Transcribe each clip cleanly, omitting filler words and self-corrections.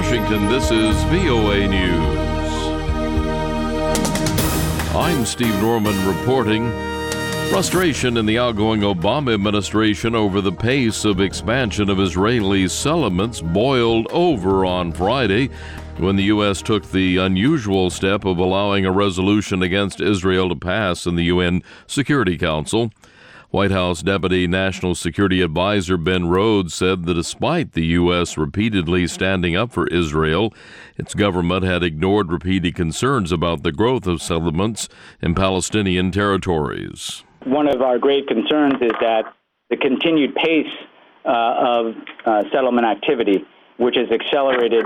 Washington, this is VOA News. I'm Steve Norman reporting. Frustration in the outgoing Obama administration over the pace of expansion of Israeli settlements boiled over on Friday when the U.S. took the unusual step of allowing a resolution against Israel to pass in the UN Security Council. White House Deputy National Security Advisor Ben Rhodes said that despite the U.S. repeatedly standing up for Israel, its government had ignored repeated concerns about the growth of settlements in Palestinian territories. One of our great concerns is that the continued pace of settlement activity, which has accelerated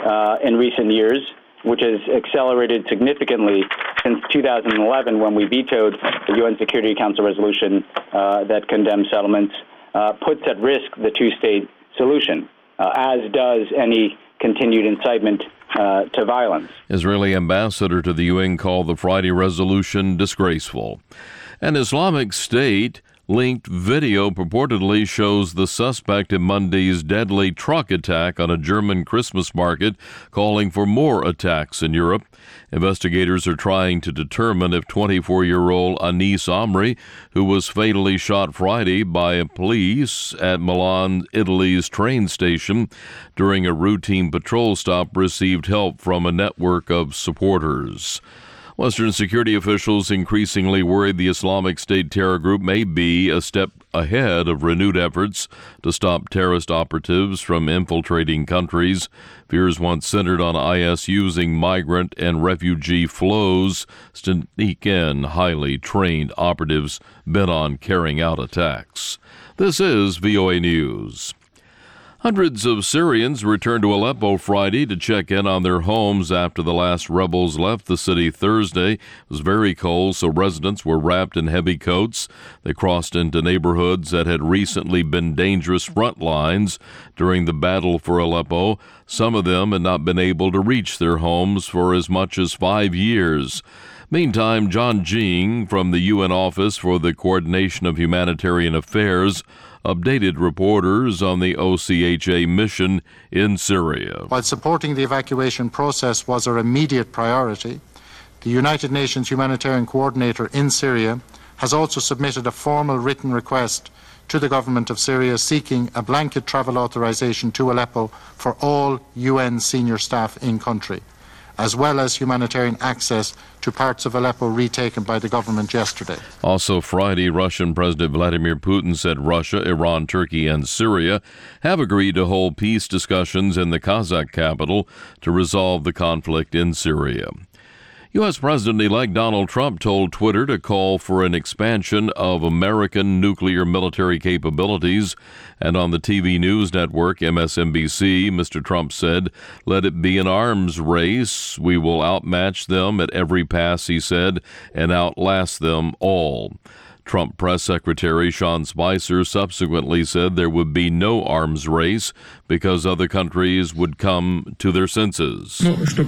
in recent years, which has accelerated significantly since 2011 when we vetoed the UN Security Council resolution that condemns settlements, puts at risk the two-state solution, as does any continued incitement to violence. Israeli ambassador to the UN called the Friday resolution disgraceful. An Islamic State linked video purportedly shows the suspect in Monday's deadly truck attack on a German Christmas market, calling for more attacks in Europe. Investigators are trying to determine if 24-year-old Anis Amri, who was fatally shot Friday by police at Milan, Italy's train station during a routine patrol stop, received help from a network of supporters. Western security officials increasingly worried the Islamic State terror group may be a step ahead of renewed efforts to stop terrorist operatives from infiltrating countries. Fears once centered on IS using migrant and refugee flows to sneak in highly trained operatives bent on carrying out attacks. This is VOA News. Hundreds of Syrians returned to Aleppo Friday to check in on their homes after the last rebels left the city Thursday. It was very cold, so residents were wrapped in heavy coats. They crossed into neighborhoods that had recently been dangerous front lines during the battle for Aleppo. Some of them had not been able to reach their homes for as much as 5 years. Meantime, John Jing from the UN Office for the Coordination of Humanitarian Affairs updated reporters on the OCHA mission in Syria. While supporting the evacuation process was our immediate priority, the United Nations Humanitarian Coordinator in Syria has also submitted a formal written request to the government of Syria seeking a blanket travel authorization to Aleppo for all UN senior staff in country, as well as humanitarian access to parts of Aleppo retaken by the government yesterday. Also Friday, Russian President Vladimir Putin said Russia, Iran, Turkey, and Syria have agreed to hold peace discussions in the Kazakh capital to resolve the conflict in Syria. U.S. President-elect Donald Trump told Twitter to call for an expansion of American nuclear military capabilities. And on the TV news network MSNBC, Mr. Trump said, "Let it be an arms race. We will outmatch them at every pass," he said, "and outlast them all." Trump Press Secretary Sean Spicer subsequently said there would be no arms race because other countries would come to their senses. Meantime,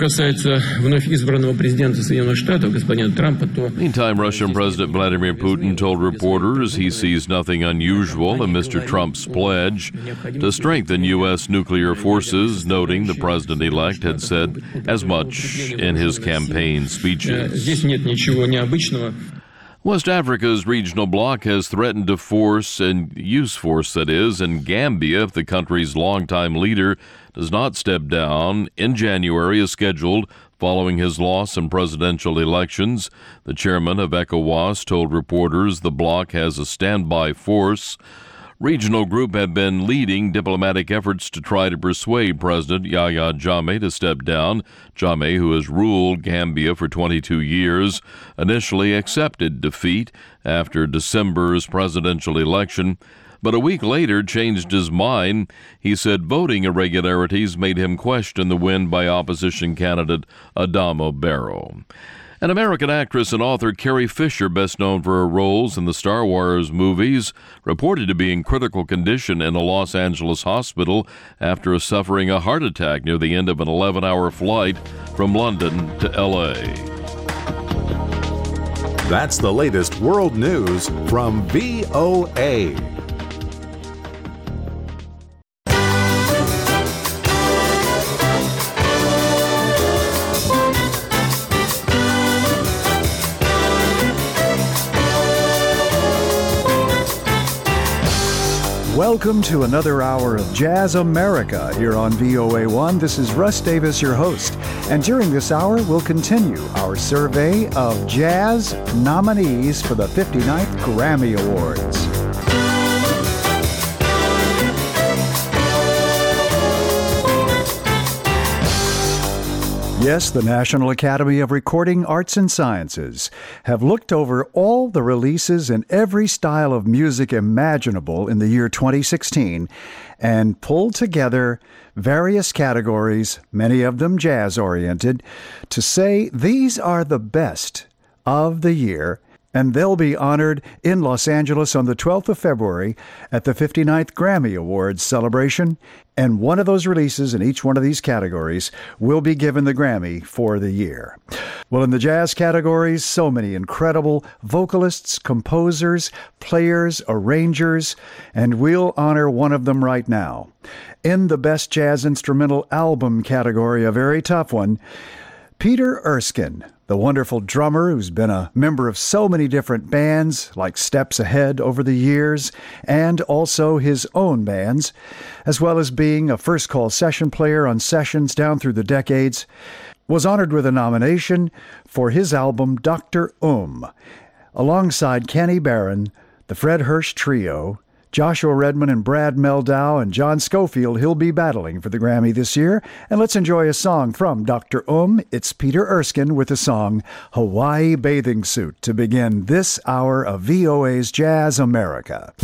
Russian President Vladimir Putin told reporters he sees nothing unusual in Mr. Trump's pledge to strengthen U.S. nuclear forces, noting the president-elect had said as much in his campaign speeches. West Africa's regional bloc has threatened to use force in Gambia if the country's longtime leader does not step down in January as scheduled following his loss in presidential elections. The chairman of ECOWAS told reporters the bloc has a standby force. Regional group had been leading diplomatic efforts to try to persuade President Yahya Jammeh to step down. Jammeh, who has ruled Gambia for 22 years, initially accepted defeat after December's presidential election, but a week later changed his mind. He said voting irregularities made him question the win by opposition candidate Adama Barrow. An American actress and author, Carrie Fisher, best known for her roles in the Star Wars movies, reported to be in critical condition in a Los Angeles hospital after suffering a heart attack near the end of an 11-hour flight from London to L.A. That's the latest world news from VOA. Welcome to another hour of Jazz America here on VOA1. This is Russ Davis, your host. And during this hour, we'll continue our survey of jazz nominees for the 59th Grammy Awards. Yes, the National Academy of Recording Arts and Sciences have looked over all the releases in every style of music imaginable in the year 2016 and pulled together various categories, many of them jazz-oriented, to say these are the best of the year, and they'll be honored in Los Angeles on the 12th of February at the 59th Grammy Awards celebration. And one of those releases in each one of these categories will be given the Grammy for the year. Well, in the jazz categories, so many incredible vocalists, composers, players, arrangers, and we'll honor one of them right now. In the Best Jazz Instrumental Album category, a very tough one, Peter Erskine, the wonderful drummer who's been a member of so many different bands like Steps Ahead over the years, and also his own bands, as well as being a first call session player on sessions down through the decades, was honored with a nomination for his album Dr. Alongside Kenny Barron, the Fred Hirsch Trio, Joshua Redman and Brad Meldau and John Schofield, he'll be battling for the Grammy this year. And let's enjoy a song from Dr. It's Peter Erskine with the song Hawaii Bathing Suit to begin this hour of VOA's Jazz America.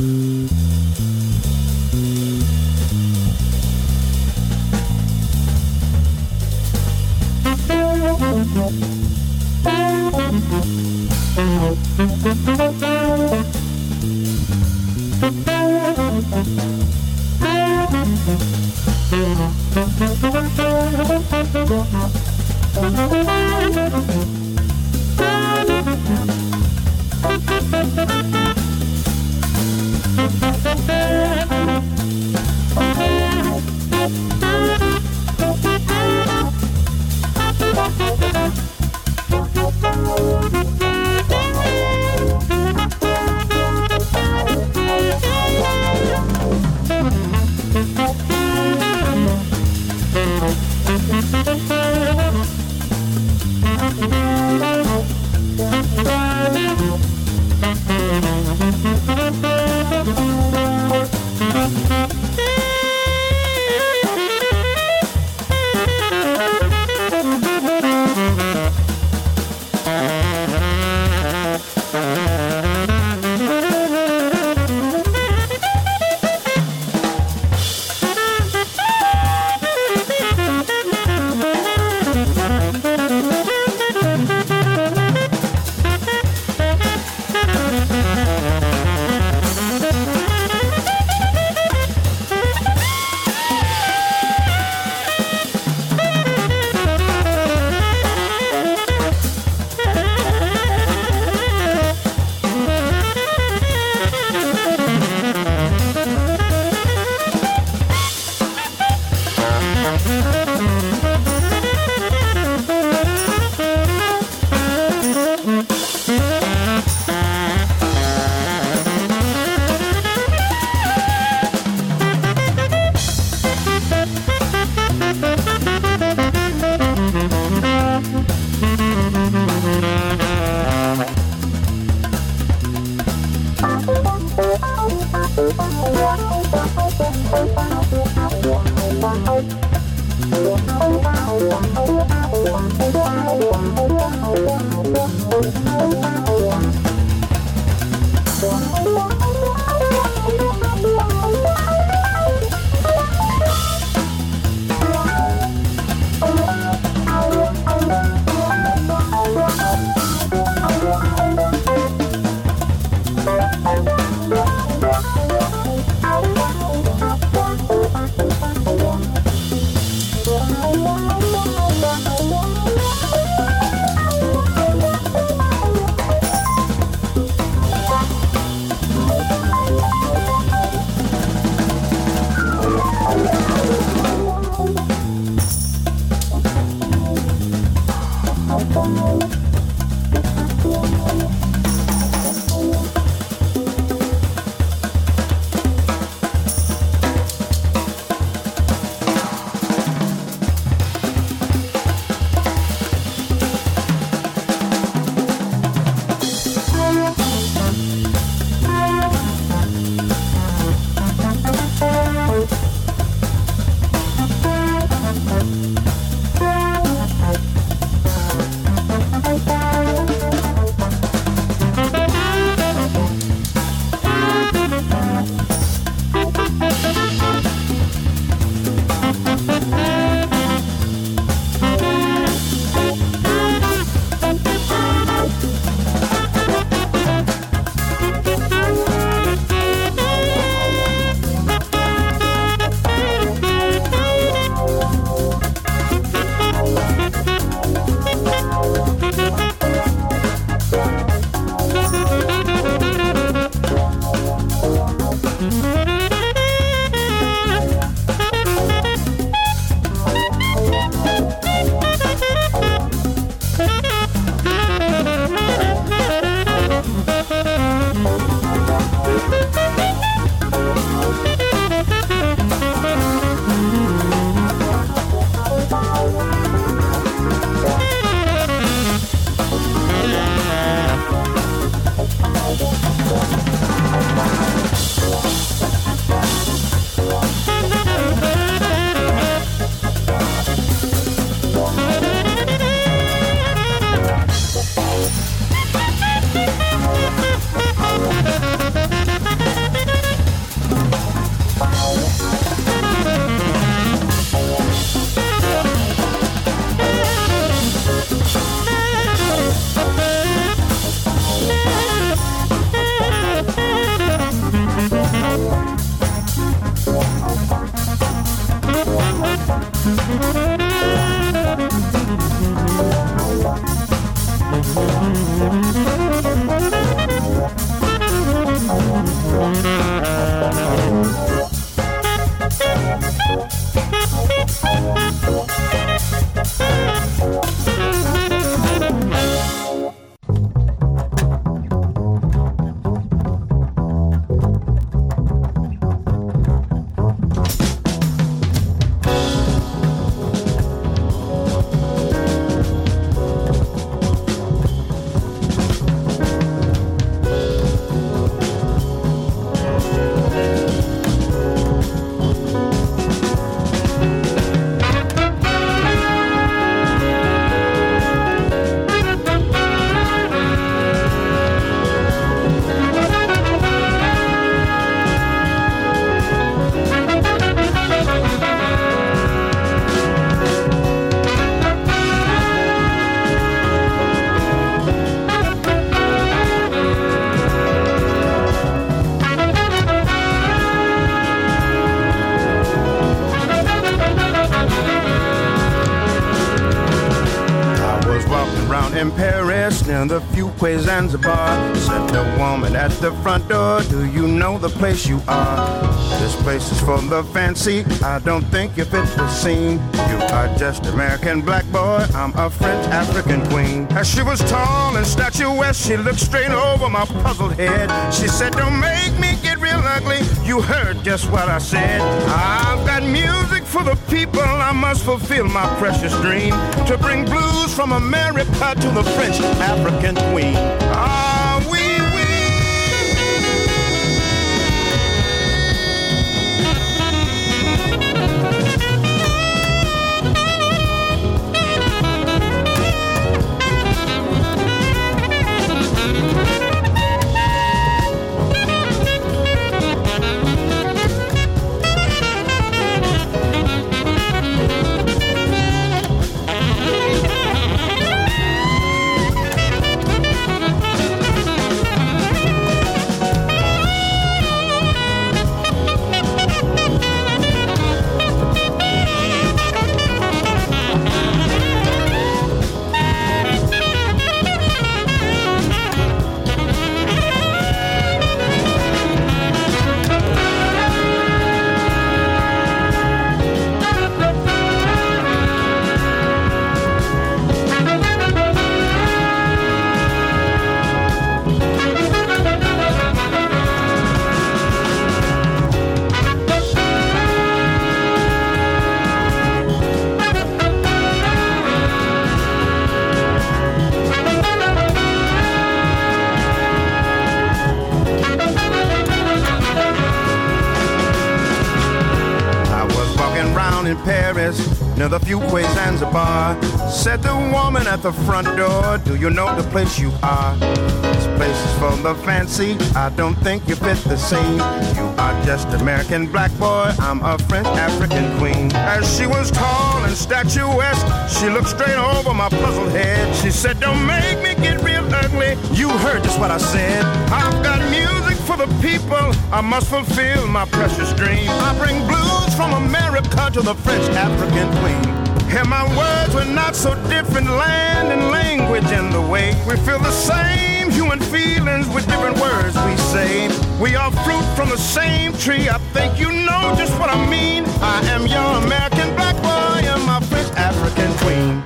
In Paris, near the Fuquay Zanzibar, said the woman at the front door, do you know the place you are? This place is for the fancy, I don't think you fit the scene. You are just American black boy, I'm a French African queen. As she was tall and statuesque, she looked straight over my puzzled head. She said, don't make me get real ugly, you heard just what I said. I've got music for the people, I must fulfill my precious dream, to bring blues from America to the French African queen. Ah, oui, oui. in Paris, near the Fuquay Zanzibar. Said the woman at the front door, do you know the place you are? This place is for the fancy, I don't think you fit the scene. You are just American black boy, I'm a French African queen. As she was tall and statuesque, she looked straight over my puzzled head. She said, don't make me get real ugly, you heard just what I said. I've got music for the people, I must fulfill my precious dream. I bring blues from America to the French African queen. And my words were not so different, land and language in the way. We feel the same human feelings with different words we say. We are fruit from the same tree, I think you know just what I mean. I am your American black boy and my French African queen.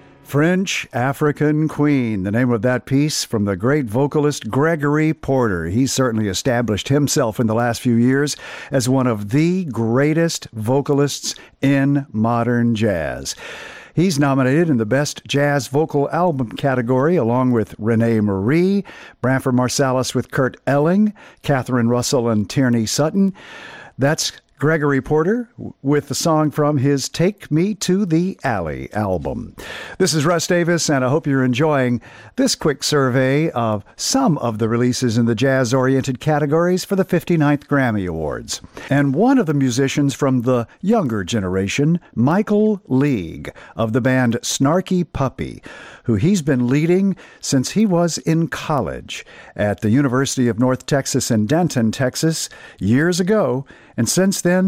French African Queen, the name of that piece from the great vocalist Gregory Porter. He certainly established himself in the last few years as one of the greatest vocalists in modern jazz. He's nominated in the Best Jazz Vocal Album category, along with Renee Marie, Branford Marsalis with Kurt Elling, Catherine Russell and Tierney Sutton. That's Gregory Porter with the song from his Take Me to the Alley album. This is Russ Davis, and I hope you're enjoying this quick survey of some of the releases in the jazz-oriented categories for the 59th Grammy Awards. And one of the musicians from the younger generation, Michael League, of the band Snarky Puppy, who he's been leading since he was in college at the University of North Texas in Denton, Texas, years ago. And since then,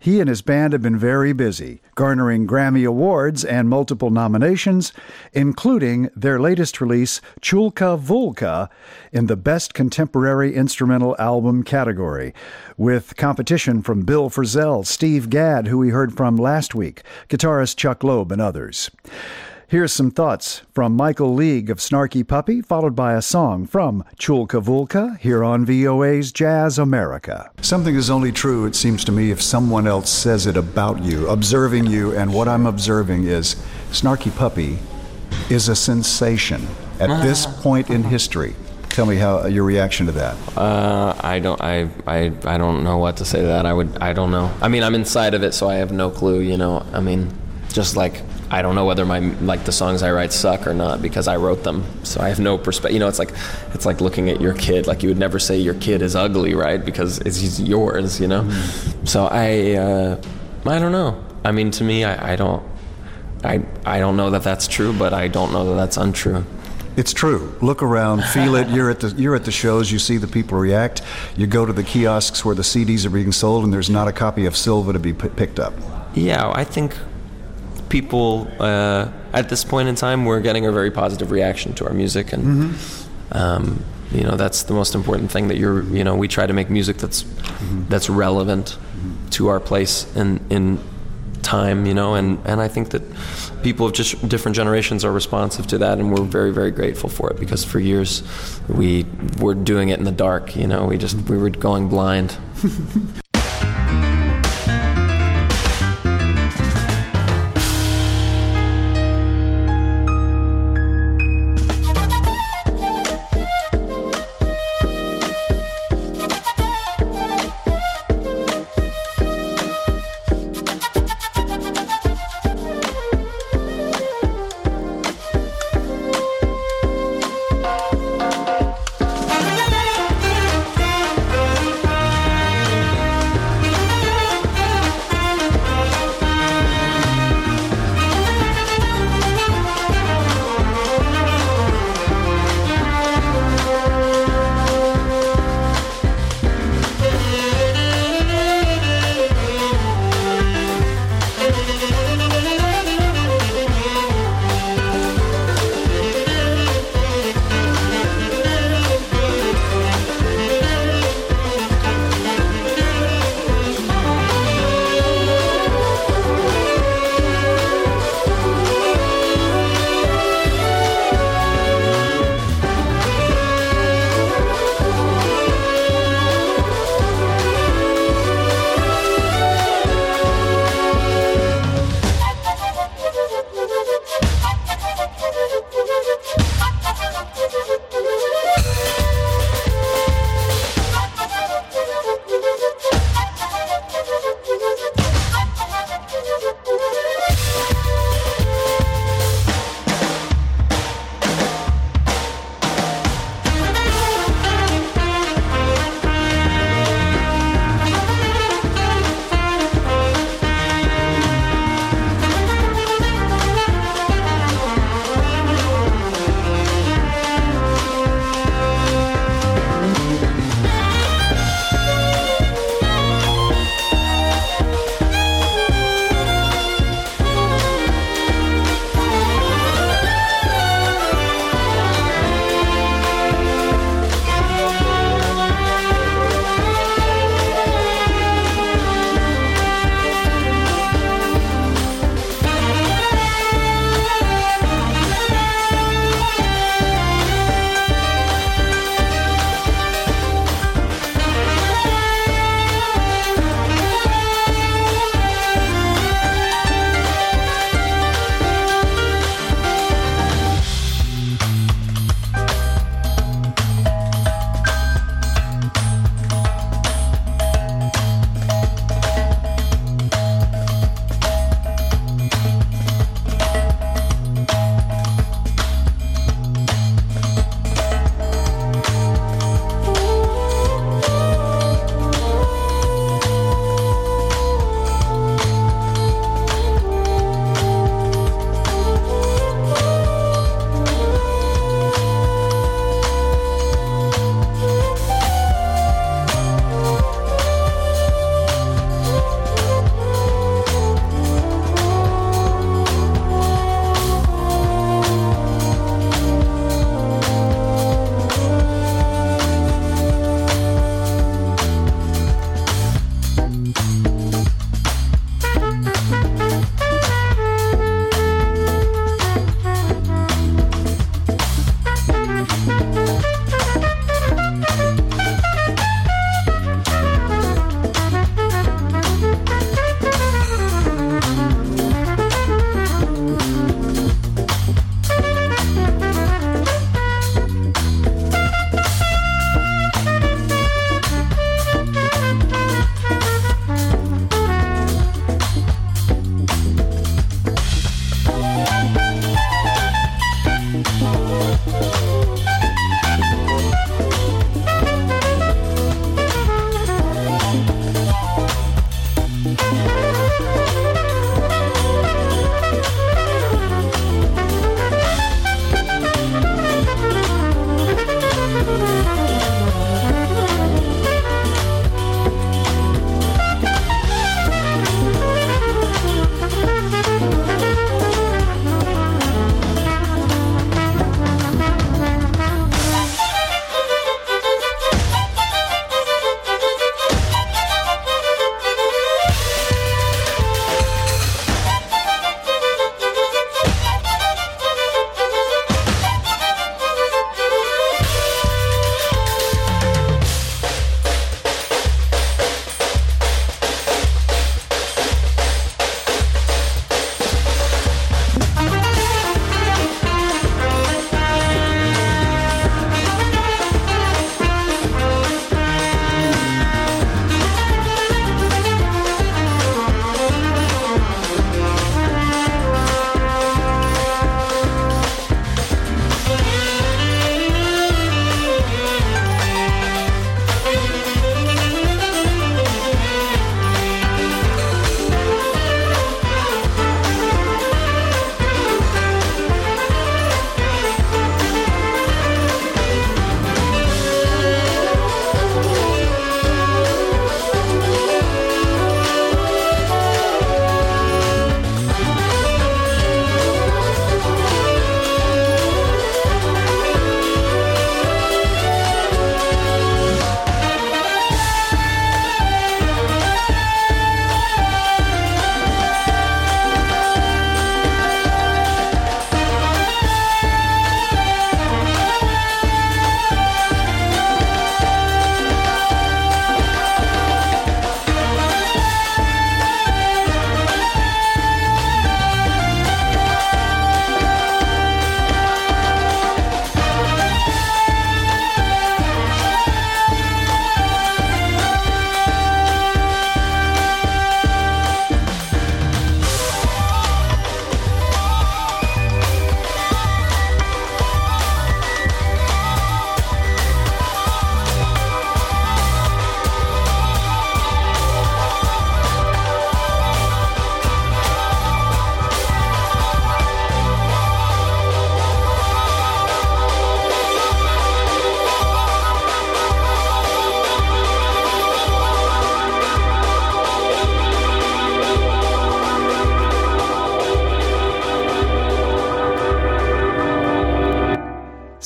He and his band have been very busy, garnering Grammy Awards and multiple nominations, including their latest release, Chulka Vulka, in the Best Contemporary Instrumental Album category, with competition from Bill Frisell, Steve Gadd, who we heard from last week, guitarist Chuck Loeb, and others. Here's some thoughts from Michael League of Snarky Puppy, followed by a song from Chulka Vulka here on VOA's Jazz America. Something is only true, it seems to me, if someone else says it about you, observing you, and what I'm observing is Snarky Puppy is a sensation at this point in history. Tell me how your reaction to that. I don't know what to say to that. I don't know. I mean, I'm inside of it, so I have no clue, you know. I mean, just like I don't know whether the songs I write suck or not because I wrote them, so I have no perspective. You know, it's like looking at your kid. Like you would never say your kid is ugly, right? Because it's yours, you know. Mm-hmm. So I don't know. I mean, to me, I don't know that that's true, but I don't know that that's untrue. It's true. Look around, feel it. You're at the shows. You see the people react. You go to the kiosks where the CDs are being sold, and there's not a copy of Silva to be picked up. Yeah, I think people at this point in time, we're getting a very positive reaction to our music, and you know, that's the most important thing. That we try to make music that's relevant to our place in time, you know, and I think that people of just different generations are responsive to that, and we're very, very grateful for it, because for years we were doing it in the dark, you know, we were going blind.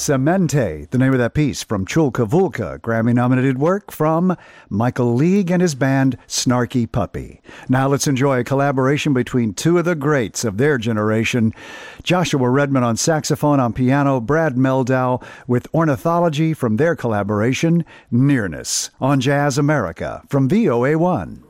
Cemente, the name of that piece from Chulka Vulka, Grammy-nominated work from Michael League and his band Snarky Puppy. Now let's enjoy a collaboration between two of the greats of their generation, Joshua Redman on saxophone, on piano, Brad Mehldau with ornithology from their collaboration, Nearness, on Jazz America from VOA1.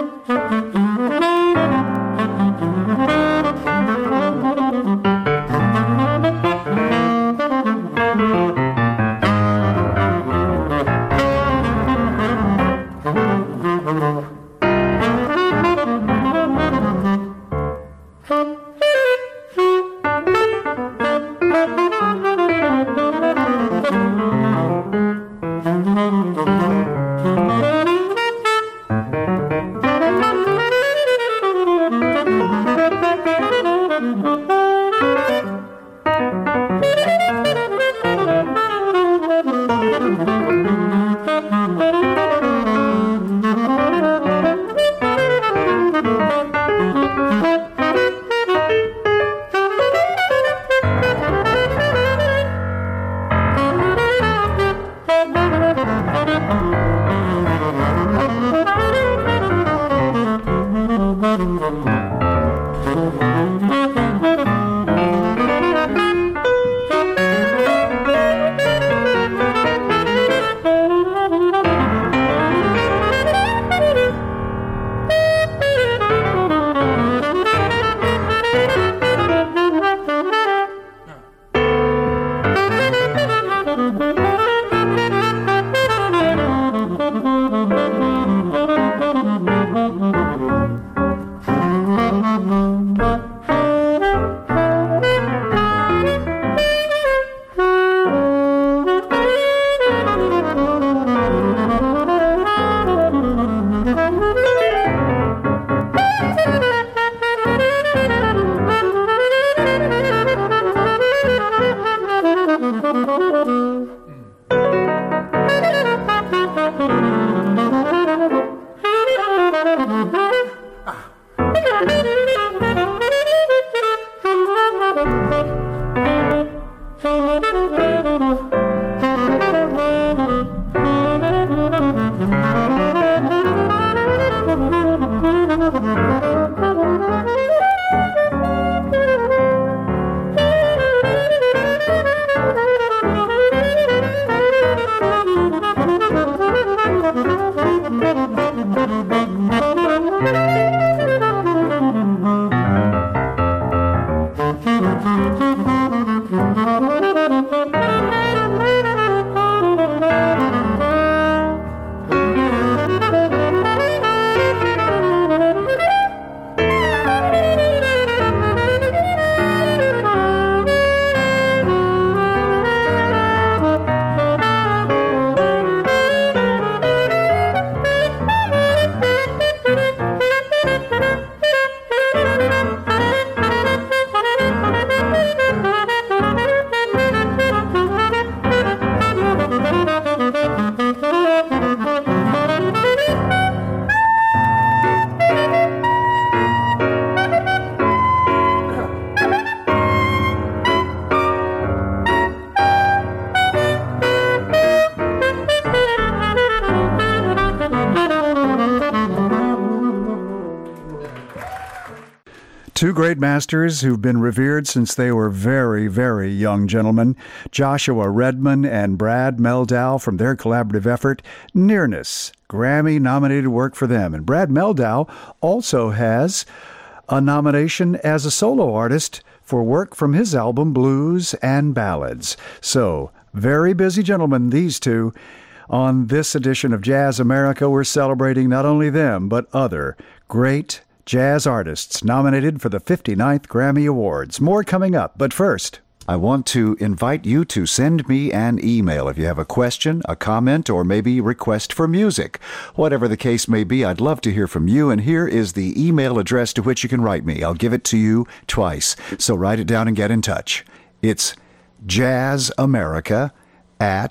Two great masters who've been revered since they were very, very young gentlemen, Joshua Redman and Brad Mehldau, from their collaborative effort, Nearness, Grammy-nominated work for them. And Brad Mehldau also has a nomination as a solo artist for work from his album Blues and Ballads. So, very busy gentlemen, these two. On this edition of Jazz America, we're celebrating not only them, but other great jazz artists nominated for the 59th Grammy Awards. More coming up, but first, I want to invite you to send me an email if you have a question, a comment, or maybe request for music. Whatever the case may be, I'd love to hear from you, and here is the email address to which you can write me. I'll give it to you twice, so write it down and get in touch. It's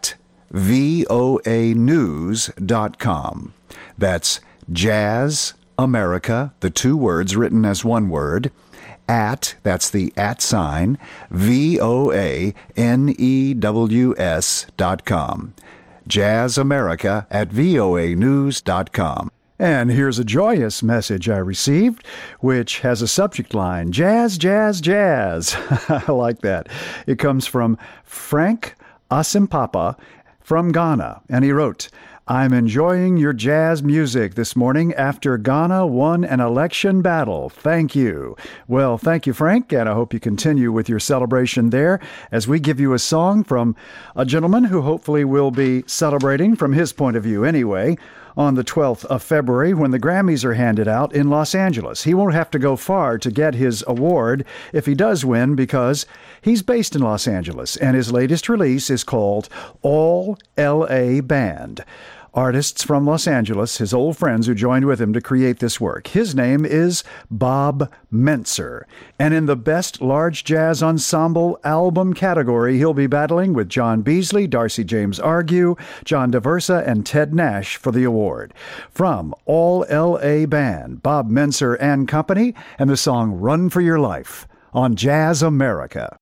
jazzamerica@voanews.com. That's jazz America, the two words written as one word, at, that's the at sign, VOANEWS.com. JazzAmerica at voanews.com. And here's a joyous message I received, which has a subject line, Jazz, Jazz, Jazz. I like that. It comes from Frank Asimpapa from Ghana, and he wrote, I'm enjoying your jazz music this morning after Ghana won an election battle. Thank you. Well, thank you, Frank, and I hope you continue with your celebration there as we give you a song from a gentleman who hopefully will be celebrating, from his point of view anyway, on the 12th of February when the Grammys are handed out in Los Angeles. He won't have to go far to get his award if he does win because he's based in Los Angeles, and his latest release is called All L.A. Band. Artists from Los Angeles, his old friends who joined with him to create this work. His name is Bob Mentzer. And in the Best Large Jazz Ensemble Album category, he'll be battling with John Beasley, Darcy James Argue, John DaVersa, and Ted Nash for the award. From All L.A. Band, Bob Mentzer and Company, and the song Run for Your Life on Jazz America.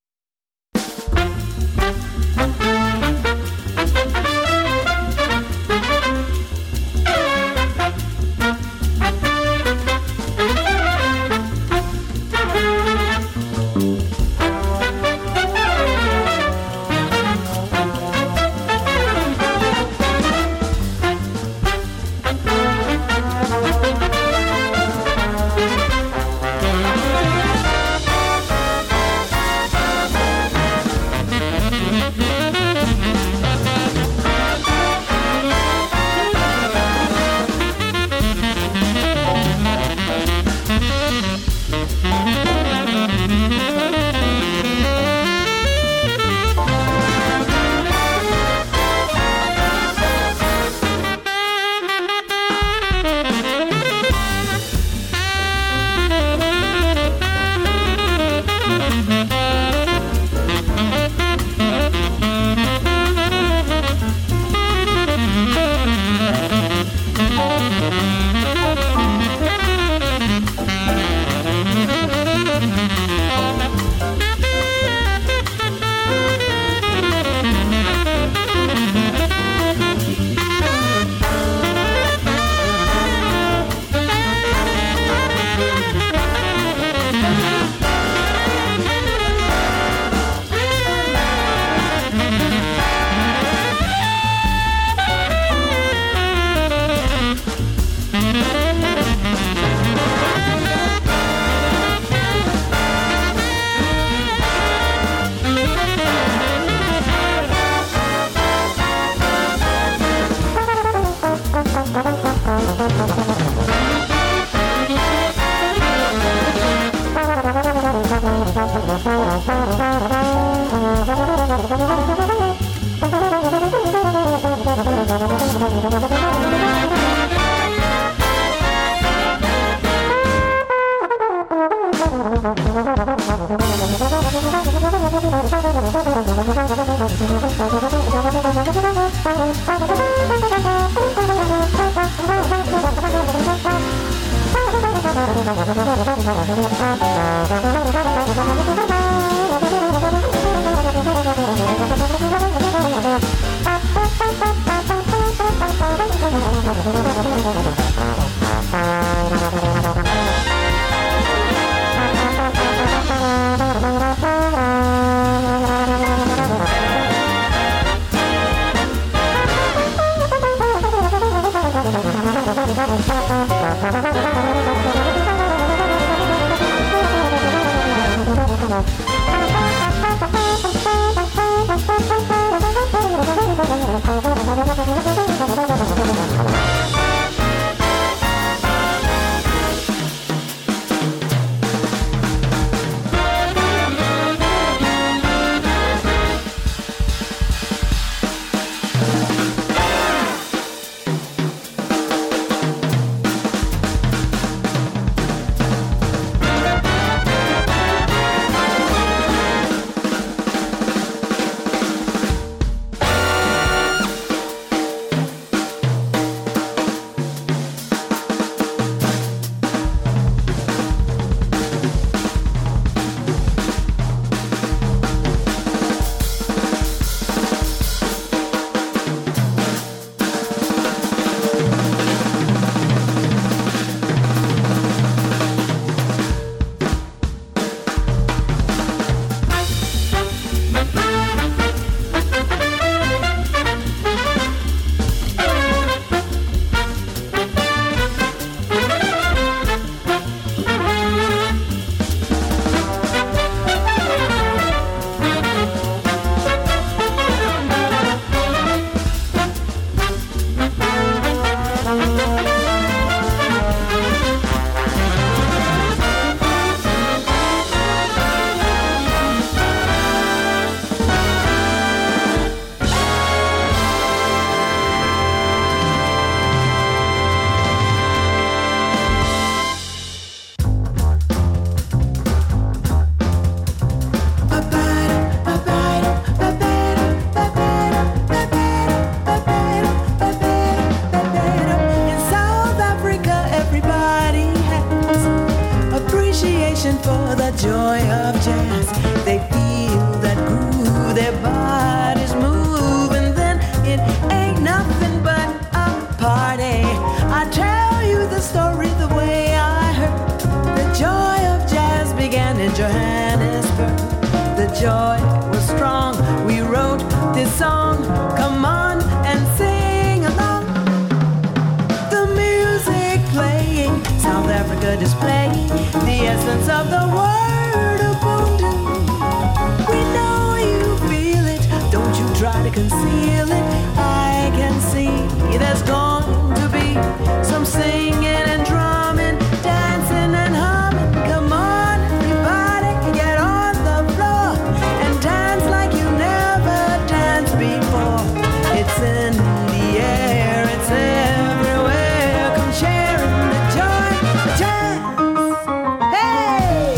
searching for the joy of jazz. They feel that groove, their bodies move, and then it ain't nothing but a party. I tell you the story the way I heard. The joy of jazz began in Johannesburg. The joy was strong. We wrote this song. Come on and sing along. The music playing, South Africa displaying the essence of the word Ubuntu. We know you feel it. Don't you try to conceal it. I can see there's going to be some singing and drumming, dancing and humming. Come on, everybody, get on the floor and dance like you never danced before. It's in the air, it's everywhere. Come sharing the joy of jazz. Hey!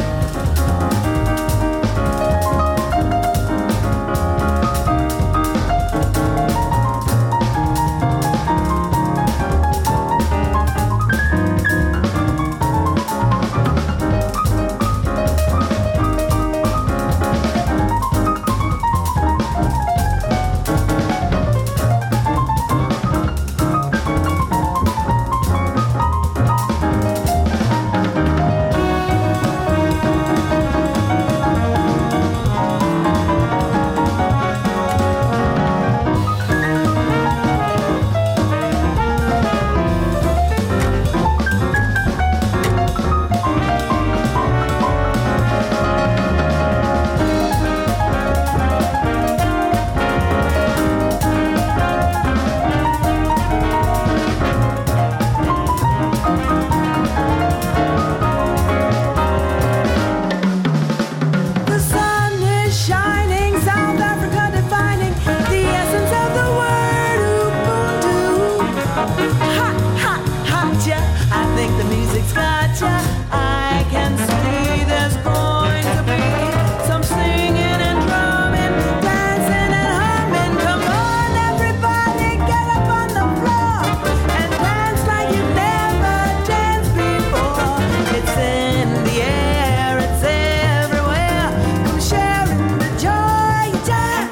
The sun is shining, South Africa defining the essence of the word Ubuntu. Ha, ha, ha, ja. I think the music's got ya. I can see there's going to be some singing and drumming, dancing and humming. Come on, everybody, get up on the floor and dance like you've never danced before. It's in the air, it's everywhere. Come sharing the joy of jazz.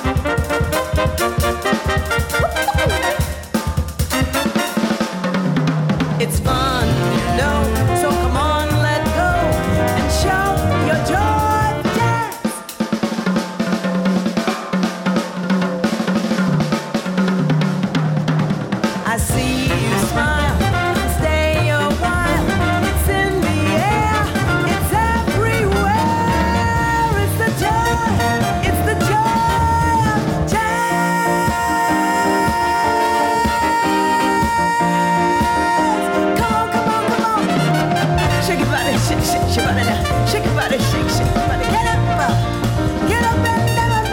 It's fun, you know, so come on, let go and show your joy of jazz. I see you smile, stay a while. It's in the air, it's everywhere. It's the joy of jazz. Come on, come on, come on. Shake your body, shake, shake your body now. Shake your body, shake, shake your body. Get up and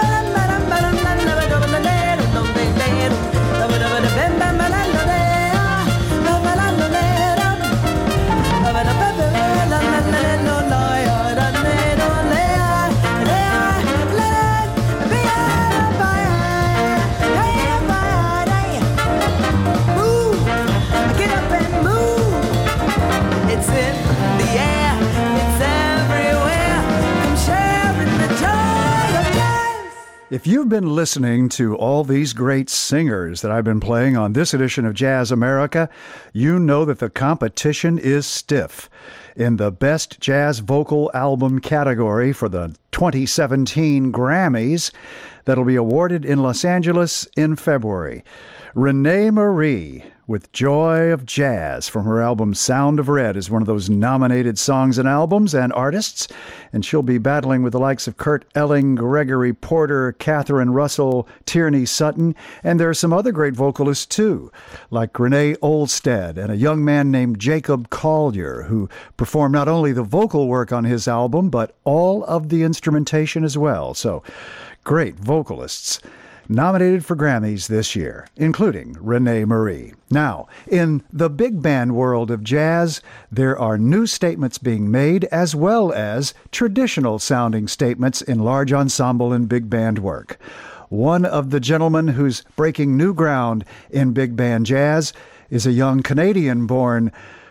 move, get up and move. It's in the air, it's everywhere. Come sharing the joy of jazz. If you've been listening to all these great singers that I've been playing on this edition of Jazz America, you know that the competition is stiff. In the Best Jazz Vocal Album category for the 2017 Grammys that'll be awarded in Los Angeles in February, Renee Marie with Joy of Jazz from her album Sound of Red is one of those nominated songs and albums and artists, and she'll be battling with the likes of Kurt Elling, Gregory Porter, Catherine Russell, Tierney Sutton, and there are some other great vocalists too, like Renee Olstead and a young man named Jacob Collier, who performed not only the vocal work on his album, but all of the instrumentation as well. So, great vocalists nominated for Grammys this year, including Renee Marie. Now, in the big band world of jazz, there are new statements being made as well as traditional sounding statements in large ensemble and big band work. One of the gentlemen who's breaking new ground in big band jazz is a young Canadian-born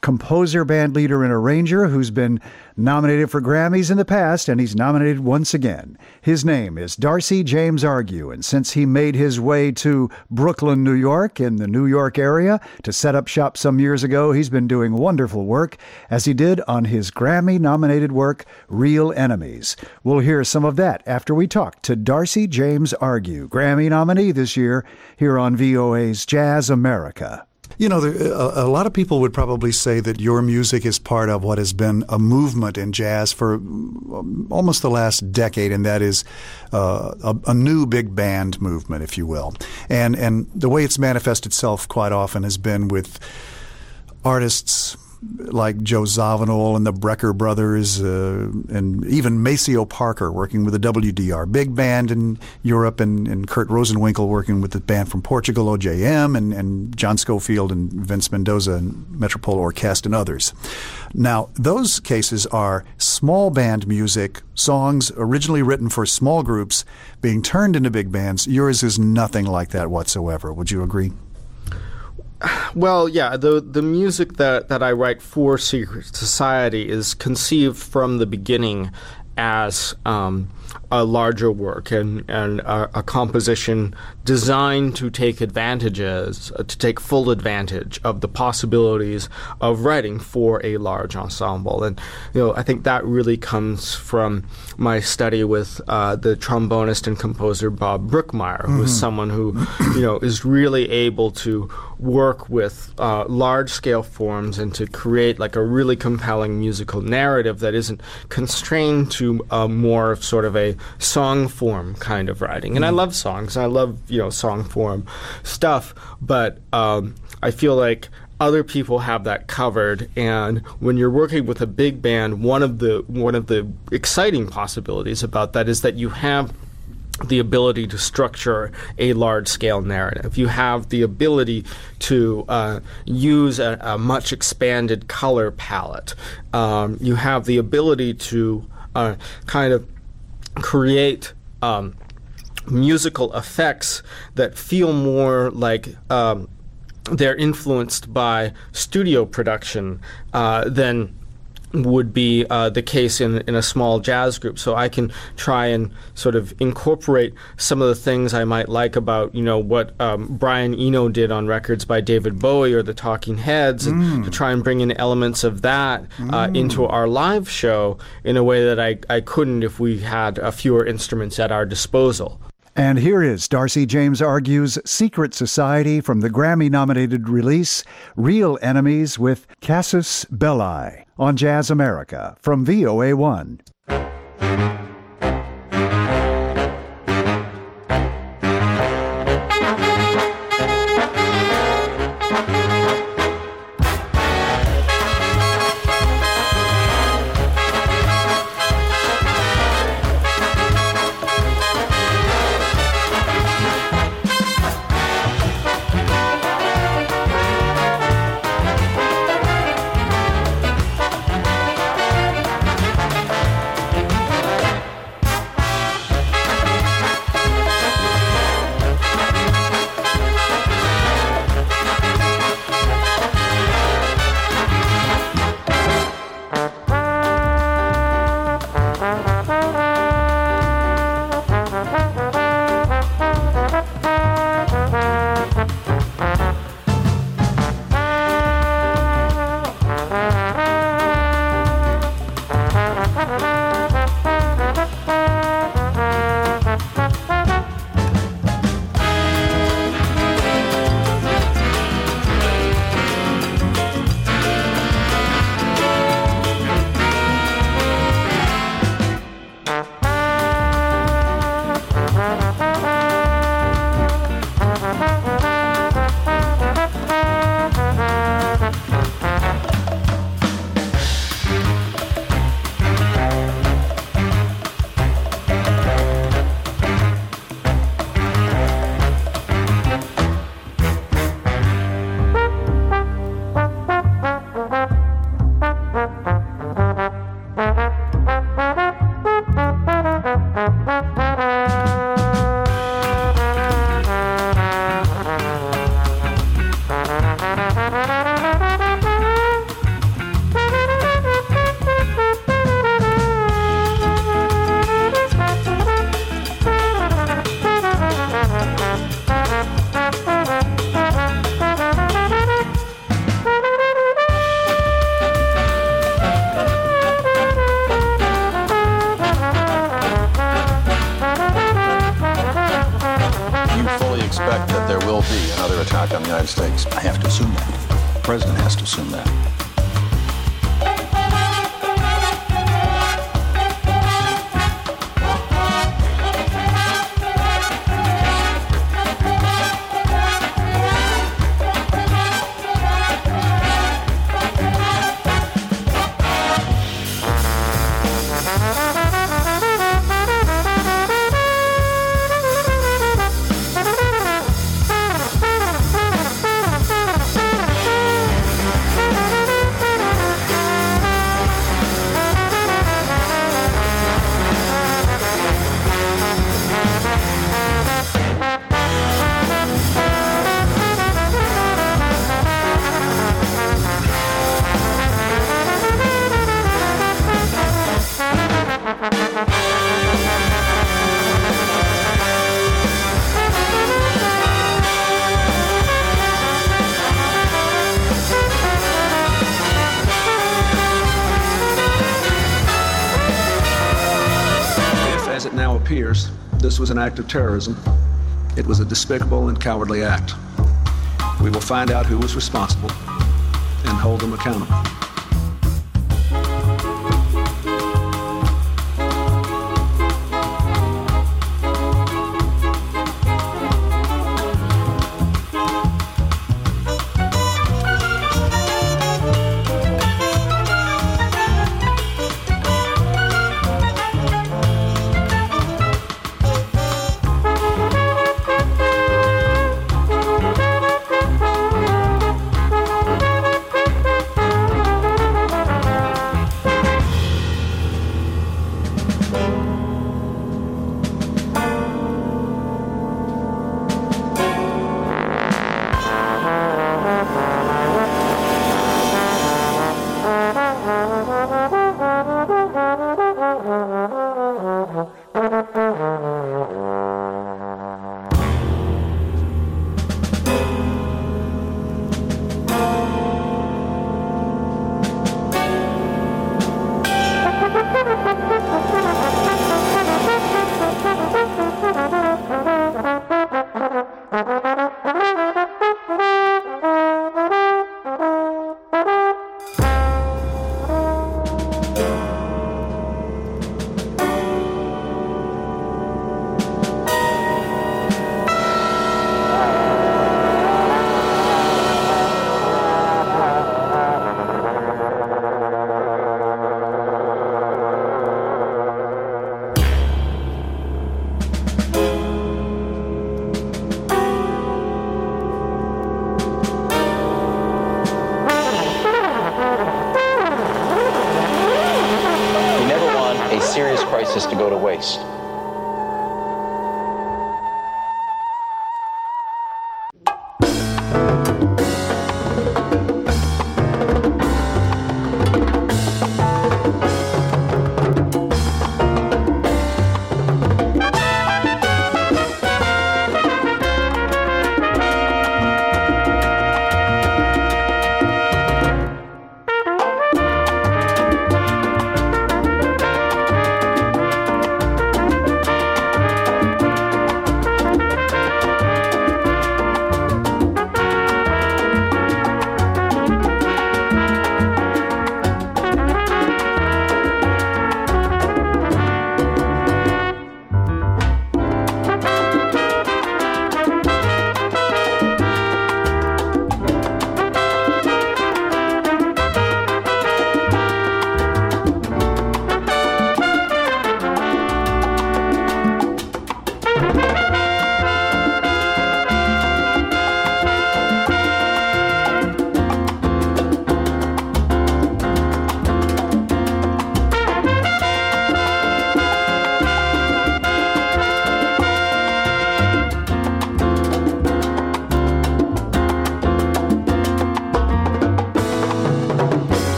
composer, band leader, and arranger who's been nominated for Grammys in the past, and he's nominated once again. His name is Darcy James Argue, and since he made his way to Brooklyn, New York, in the New York area, to set up shop some years ago, he's been doing wonderful work, as he did on his Grammy-nominated work, Real Enemies. We'll hear some of that after we talk to Darcy James Argue, Grammy nominee this year, here on VOA's Jazz America. You know, a lot of people would probably say that your music is part of what has been a movement in jazz for almost the last decade, and that is a new big band movement, if you will. And the way it's manifested itself quite often has been with artists like Joe Zawinul and the Brecker Brothers, and even Maceo Parker working with the WDR Big Band in Europe, and Kurt Rosenwinkel working with the band from Portugal, OJM, and John Scofield and Vince Mendoza and Metropole Orchestra and others. Now, those cases are small band music, songs originally written for small groups being turned into big bands. Yours is nothing like that whatsoever. Would you agree? Well, yeah, the music that I write for Secret Society is conceived from the beginning as a larger work and a composition designed to take full advantage of the possibilities of writing for a large ensemble. And, I think that really comes from my study with the trombonist and composer Bob Brookmeyer, who is someone who, is really able to work with large-scale forms and to create like a really compelling musical narrative that isn't constrained to more sort of a song form kind of writing. And I love songs. I love, song form stuff, but I feel like other people have that covered, and when you're working with a big band, one of the exciting possibilities about that is that you have the ability to structure a large-scale narrative. You have the ability to use a much expanded color palette. You have the ability to kind of create musical effects that feel more like they're influenced by studio production than would be the case in a small jazz group. So I can try and sort of incorporate some of the things I might like about, what Brian Eno did on records by David Bowie or the Talking Heads, and to try and bring in elements of that into our live show in a way that I couldn't if we had fewer instruments at our disposal. And here is Darcy James Argue's Secret Society from the Grammy-nominated release, Real Enemies with Casus Belli on Jazz America from VOA1. expect that there will be another attack on the United States? I have to assume that. The president has to assume that. As it now appears, this was an act of terrorism. It was a despicable and cowardly act. We will find out who was responsible and hold them accountable. To go to waste.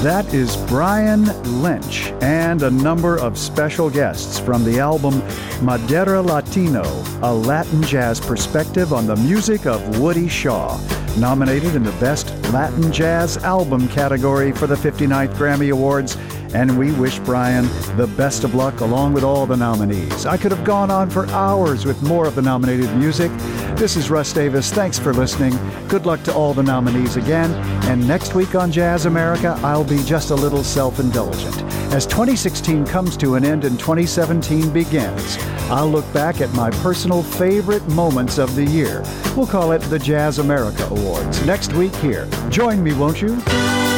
That is Brian Lynch and a number of special guests from the album Madera Latino, a Latin jazz perspective on the music of Woody Shaw, nominated in the Best Latin Jazz Album category for the 59th Grammy Awards. And we wish Brian the best of luck along with all the nominees. I could have gone on for hours with more of the nominated music. This is Russ Davis. Thanks for listening. Good luck to all the nominees again. And next week on Jazz America, I'll be just a little self-indulgent. As 2016 comes to an end and 2017 begins, I'll look back at my personal favorite moments of the year. We'll call it the Jazz America Awards next week here. Join me, won't you?